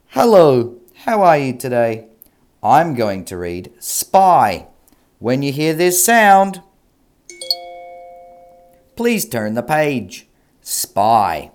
Hello, how are you today? I'm going to read Spy. When you hear this sound, please turn the page. Spy.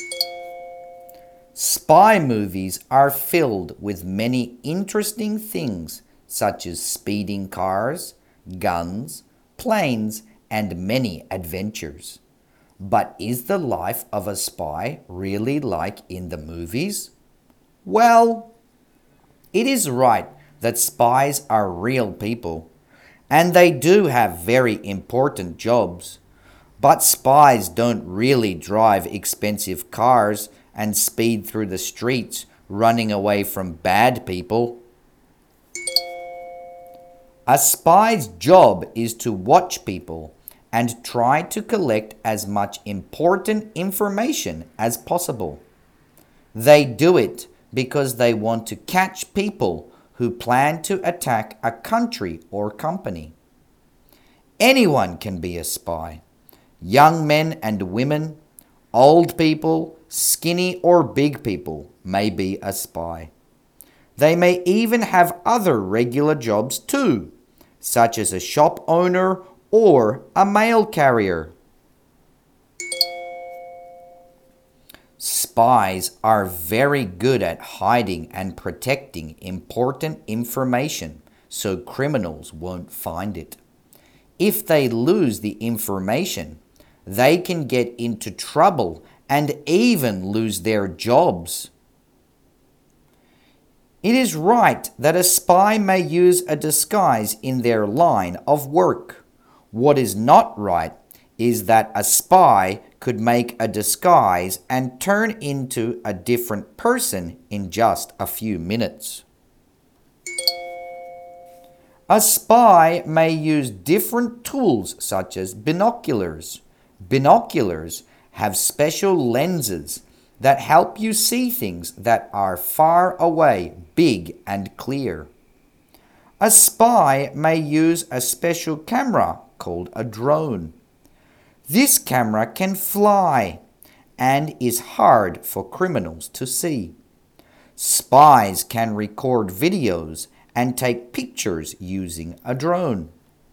Spy movies are filled with many interesting things such as speeding cars, guns, planes, and many adventures. But is the life of a spy really like in the movies? Well, it is right that spies are real people, and they do have very important jobs. But spies don't really drive expensive cars and speed through the streets running away from bad people. A spy's job is to watch people and try to collect as much important information as possible. They do it because they want to catch people who plan to attack a country or company. Anyone can be a spy. Young men and women, old people, skinny or big people may be a spy. They may even have other regular jobs too, such as a shop owner or a mail carrier. Spies are very good at hiding and protecting important information so criminals won't find it. If they lose the information, they can get into trouble and even lose their jobs. It is right that a spy may use a disguise in their line of work. What is not right is that a spy could make a disguise and turn into a different person in just a few minutes. A spy may use different tools such as binoculars. Binoculars have special lenses that help you see things that are far away, big and clear. A spy may use a special camera called a drone. This camera can fly and is hard for criminals to see. Spies can record videos and take pictures using a drone.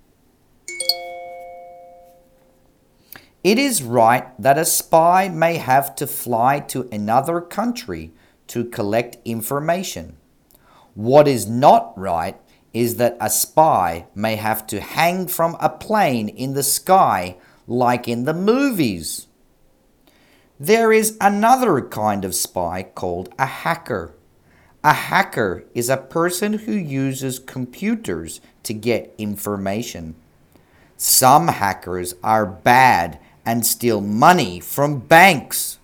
It is right that a spy may have to fly to another country to collect information. What is not right is that a spy may have to hang from a plane in the sky like in the movies. There is another kind of spy called a hacker. A hacker is a person who uses computers to get information. Some hackers are bad and steal money from banks.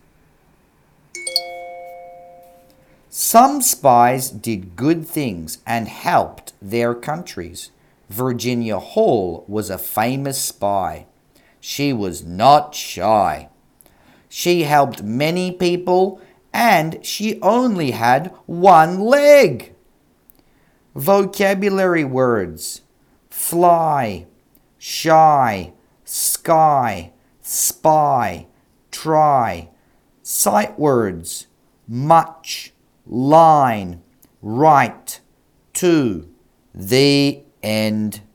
Some spies did good things and helped their countries. Virginia Hall was a famous spy. She was not shy. She helped many people and she only had one leg. Vocabulary words: fly, shy, sky, spy, try. Sight words: much, line, right, to. The end.